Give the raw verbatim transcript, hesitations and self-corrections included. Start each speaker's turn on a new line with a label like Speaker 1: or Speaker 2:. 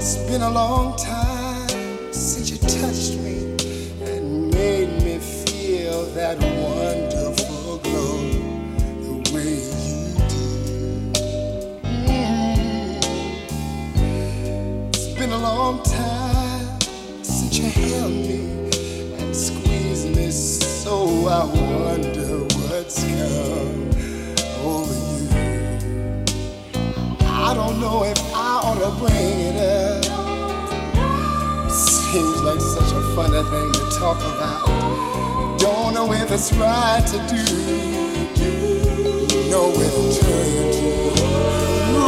Speaker 1: It's been a long time since you touched me and made me feel that wonderful glow the way you do. Mm. It's been a long time since you held me and squeezed me, so I wonder what's come over you. I don't know if I ought to bring it up. Seems like such a funny thing to talk about. Don't know if it's right to do. Know where to turn to.